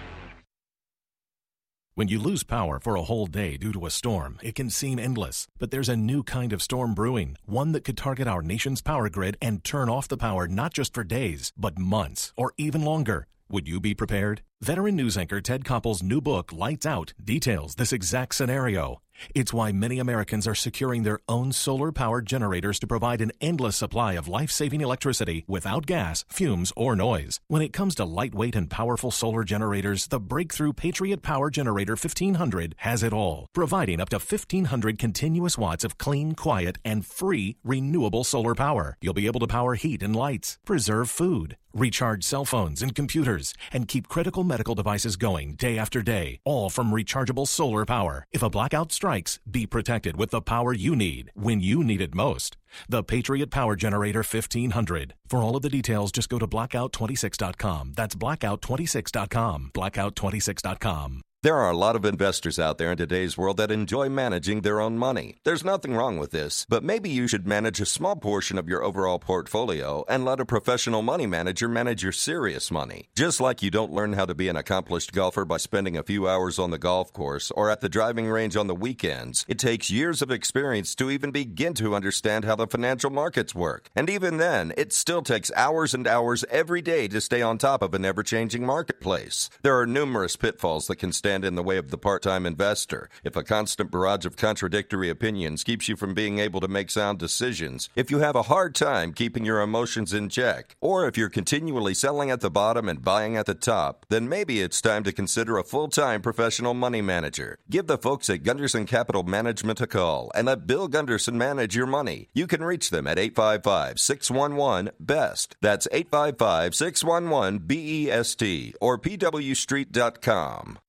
When you lose power for a whole day due to a storm, it can seem endless. But there's a new kind of storm brewing, one that could target our nation's power grid and turn off the power not just for days, but months or even longer. Would you be prepared? Veteran news anchor Ted Koppel's new book, Lights Out, details this exact scenario. It's why many Americans are securing their own solar-powered generators to provide an endless supply of life-saving electricity without gas, fumes, or noise. When it comes to lightweight and powerful solar generators, the breakthrough Patriot Power Generator fifteen hundred has it all, providing up to fifteen hundred continuous watts of clean, quiet, and free renewable solar power. You'll be able to power heat and lights, preserve food, recharge cell phones and computers, and keep critical medical devices going day after day, all from rechargeable solar power. If a blackout strikes, be protected with the power you need when you need it most. The Patriot Power Generator fifteen hundred. For all of the details, just go to blackout twenty-six dot com. That's blackout twenty-six dot com. blackout twenty-six dot com. There are a lot of investors out there in today's world that enjoy managing their own money. There's nothing wrong with this, but maybe you should manage a small portion of your overall portfolio and let a professional money manager manage your serious money. Just like you don't learn how to be an accomplished golfer by spending a few hours on the golf course or at the driving range on the weekends, it takes years of experience to even begin to understand how the financial markets work. And even then, it still takes hours and hours every day to stay on top of an ever-changing marketplace. There are numerous pitfalls that can stand in the way of the part-time investor. If a constant barrage of contradictory opinions keeps you from being able to make sound decisions, if you have a hard time keeping your emotions in check, or if you're continually selling at the bottom and buying at the top, then maybe it's time to consider a full-time professional money manager. Give the folks at Gunderson Capital Management a call and let Bill Gunderson manage your money. You can reach them at eight five five, six one one, B E S T. That's eight five five, six one one, B E S T or P W street dot com.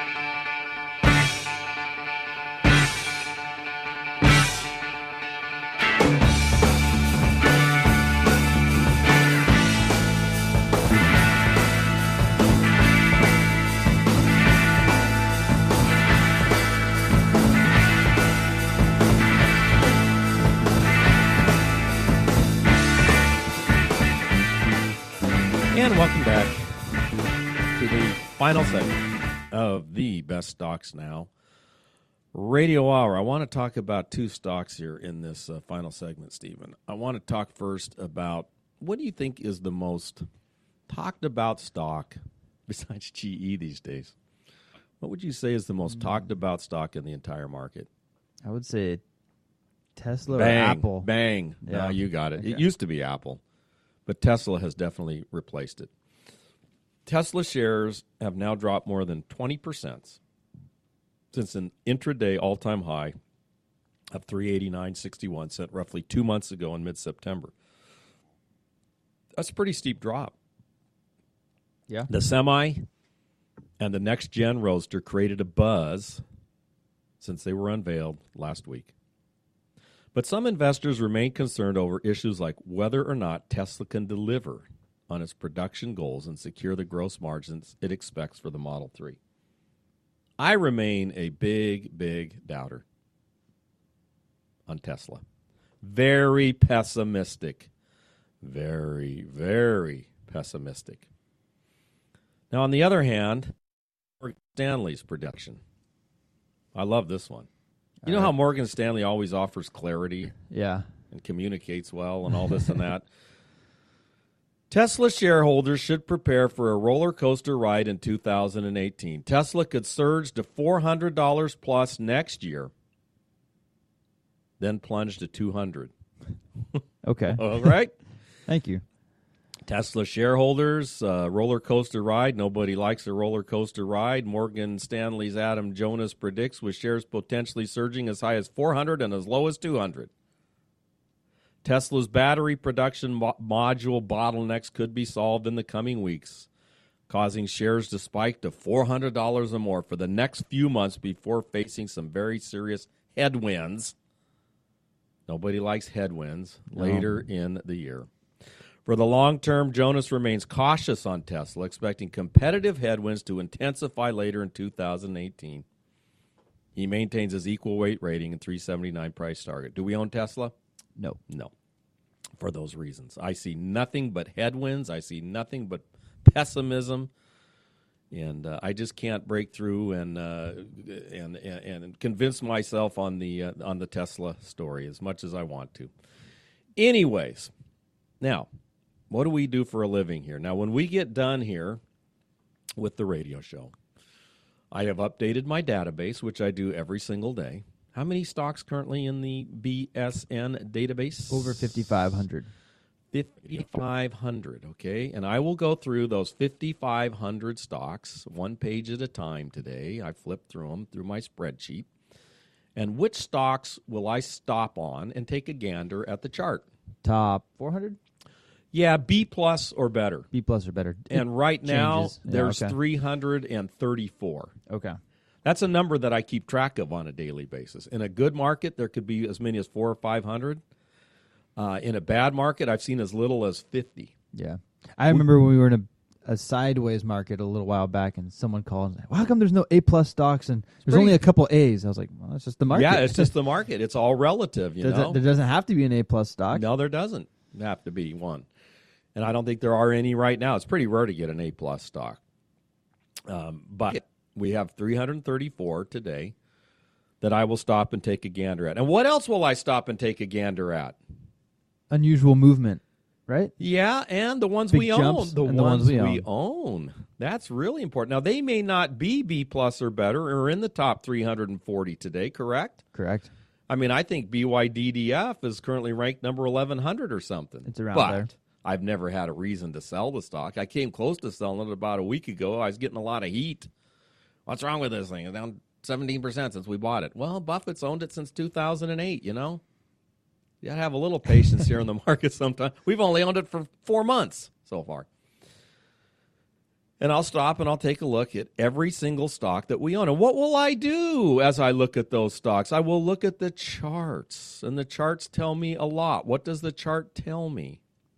And welcome back to the final segment of the Best Stocks Now Radio Hour. I want to talk about two stocks here in this uh, final segment, Stephen. I want to talk first about what do you think is the most talked about stock besides G E these days? What would you say is the most talked about stock in the entire market? I would say Tesla Bang, or Apple. Bang. Yeah. No, you got it. Okay. It used to be Apple, but Tesla has definitely replaced it. Tesla shares have now dropped more than twenty percent since an intraday all-time high of three eighty-nine sixty-one set roughly two months ago in mid-September. That's a pretty steep drop. Yeah. The Semi and the next-gen Roadster created a buzz since they were unveiled last week. But some investors remain concerned over issues like whether or not Tesla can deliver on its production goals and secure the gross margins it expects for the Model three. I remain a big, big doubter on Tesla. Very pessimistic. Very, very pessimistic. Now, on the other hand, Morgan Stanley's production. I love this one. You know All right. how Morgan Stanley always offers clarity Yeah. and communicates well and all this and that? Tesla shareholders should prepare for a roller coaster ride in two thousand eighteen. Tesla could surge to four hundred dollars plus next year, then plunge to two hundred dollars. Okay. All right? Thank you. Tesla shareholders, uh, roller coaster ride. Nobody likes a roller coaster ride. Morgan Stanley's Adam Jonas predicts with shares potentially surging as high as four hundred and as low as two hundred. Tesla's battery production mo- module bottlenecks could be solved in the coming weeks, causing shares to spike to four hundred dollars or more for the next few months before facing some very serious headwinds. Nobody likes headwinds No. later in the year. For the long term, Jonas remains cautious on Tesla, expecting competitive headwinds to intensify later in two thousand eighteen. He maintains his equal weight rating and three seventy-nine price target. Do we own Tesla? No. No. For those reasons. I see nothing but headwinds. I see nothing but pessimism. And uh, I just can't break through and, uh, and and and convince myself on the uh, on the Tesla story as much as I want to. Anyways, now, what do we do for a living here? Now, when we get done here with the radio show, I have updated my database, which I do every single day. How many stocks currently in the B S N database? Over fifty-five hundred. fifty-five hundred, okay? And I will go through those fifty-five hundred stocks one page at a time today. I flipped through them through my spreadsheet. And which stocks will I stop on and take a gander at the chart? Top four hundred? Yeah, B plus or better. B plus or better. And right now, Changes. Yeah, there's okay. three hundred thirty-four. Okay. That's a number that I keep track of on a daily basis. In a good market, there could be as many as four or five hundred. Uh, in a bad market, I've seen as little as fifty. Yeah. I remember when we were in a a sideways market a little while back, and someone called and said, well, how come there's no A plus stocks and there's only a couple A's? I was like, well, it's just the market. Yeah, it's just the market. It's all relative, you Does know. it- there doesn't have to be an A plus stock. No, there doesn't have to be one. And I don't think there are any right now. It's pretty rare to get an A-plus stock. Um, but we have three hundred thirty-four today that I will stop and take a gander at. And what else will I stop and take a gander at? Unusual movement, right? Yeah, and the ones Big we jumps own. The and ones, the ones we we own. That's really important. Now, they may not be B-plus or better or in the top three hundred forty today, correct? Correct. I mean, I think B Y D D F is currently ranked number eleven hundred or something. It's around but there. I've never had a reason to sell the stock. I came close to selling it about a week ago. I was getting a lot of heat. What's wrong with this thing? It's down seventeen percent since we bought it. Well, Buffett's owned it since two thousand eight, you know? You got to have a little patience here in the market sometimes. We've only owned it for four months so far. And I'll stop and I'll take a look at every single stock that we own. And what will I do as I look at those stocks? I will look at the charts, and the charts tell me a lot. What does the chart tell me?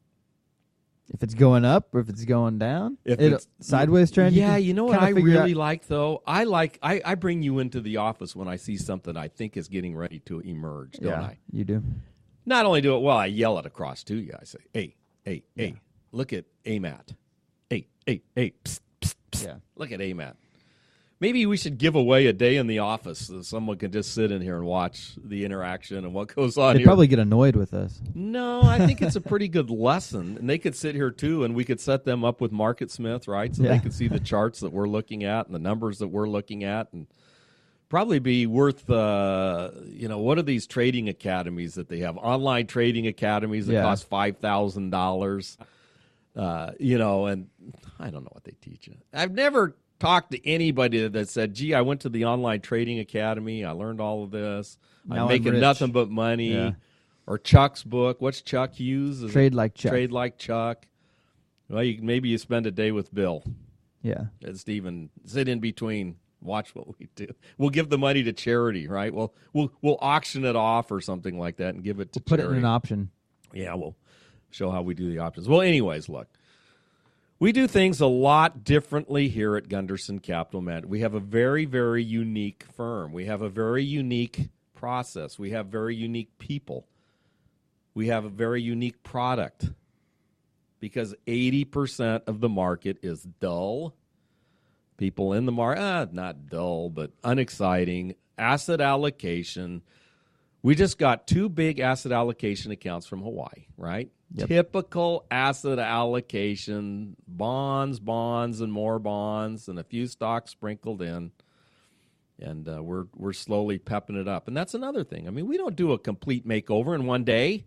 If it's going up or if it's going down, If it, it's sideways trend. Yeah, can you know what kinda I figure really out- like, though? I like I, I bring you into the office when I see something I think is getting ready to emerge, don't Yeah, I? you do. Not only do it well, I yell it across to you. I say, hey, hey, hey, look at A M A T. Hey, hey, hey, psst, psst, psst. Yeah. Look at A M A T. Maybe we should give away a day in the office so someone can just sit in here and watch the interaction and what goes on They here. probably get annoyed with us. No, I think it's a pretty good lesson. And they could sit here, too, and we could set them up with MarketSmith, right? So Yeah. they could see the charts that we're looking at and the numbers that we're looking at, and probably be worth, uh, you know, what are these trading academies that they have? Online trading academies that Yeah. cost five thousand dollars, uh, you know, and I don't know what they teach you. I've never talked to anybody that said, gee, I went to the online trading academy. I learned all of this. Now I'm I'm making rich." nothing but money. Yeah. Or Chuck's book. What's Chuck Hughes? Is Trade it like Chuck. Trade like Chuck. Well, you, maybe you spend a day with Bill Yeah. and Stephen. Sit in between. Watch what we do. We'll give the money to charity, right? We'll we'll we'll auction it off or something like that and give it to Put it charity. in an option. Yeah, we'll show how we do the options. Well, anyways, look. We do things a lot differently here at Gunderson Capital Management. We have a very, very unique firm. We have a very unique process. We have very unique people. We have a very unique product because eighty percent of the market is dull. People in the market, ah, not dull, but unexciting. Asset allocation. We just got two big asset allocation accounts from Hawaii, right? Yep. Typical asset allocation, bonds, bonds, and more bonds, and a few stocks sprinkled in. And uh, we're we're slowly pepping it up. And that's another thing. I mean, we don't do a complete makeover in one day.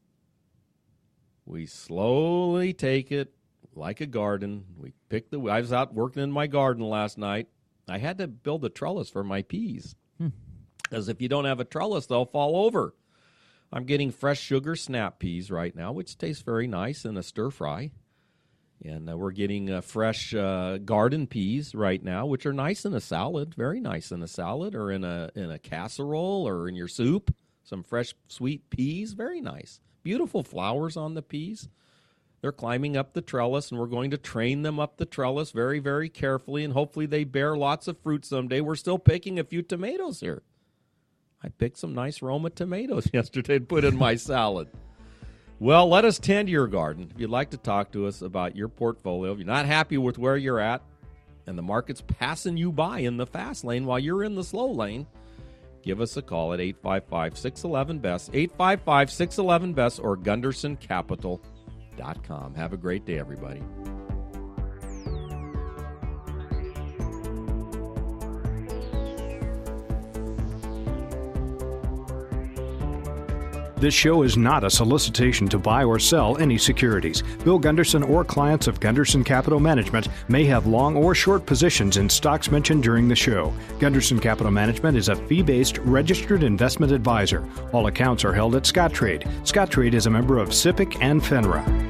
We slowly take it like a garden. We pick the. I was out working in my garden last night. I had to build a trellis for my peas. Because if you don't have a trellis, they'll fall over. I'm getting fresh sugar snap peas right now, which taste very nice in a stir fry. And uh, we're getting uh, fresh uh, garden peas right now, which are nice in a salad, very nice in a salad or in a in a casserole or in your soup. Some fresh sweet peas, very nice. Beautiful flowers on the peas. They're climbing up the trellis, and we're going to train them up the trellis very, very carefully, and hopefully they bear lots of fruit someday. We're still picking a few tomatoes here. I picked some nice Roma tomatoes yesterday and put in my salad. Well, let us tend your garden. If you'd like to talk to us about your portfolio, if you're not happy with where you're at and the market's passing you by in the fast lane while you're in the slow lane, give us a call at eight five five, six one one, B E S S, eight five five, six one one, B E S S, or Gunderson Capital dot com. Have a great day, everybody. This show is not a solicitation to buy or sell any securities. Bill Gunderson or clients of Gunderson Capital Management may have long or short positions in stocks mentioned during the show. Gunderson Capital Management is a fee-based registered investment advisor. All accounts are held at Scottrade. Scottrade is a member of SIPC and FINRA.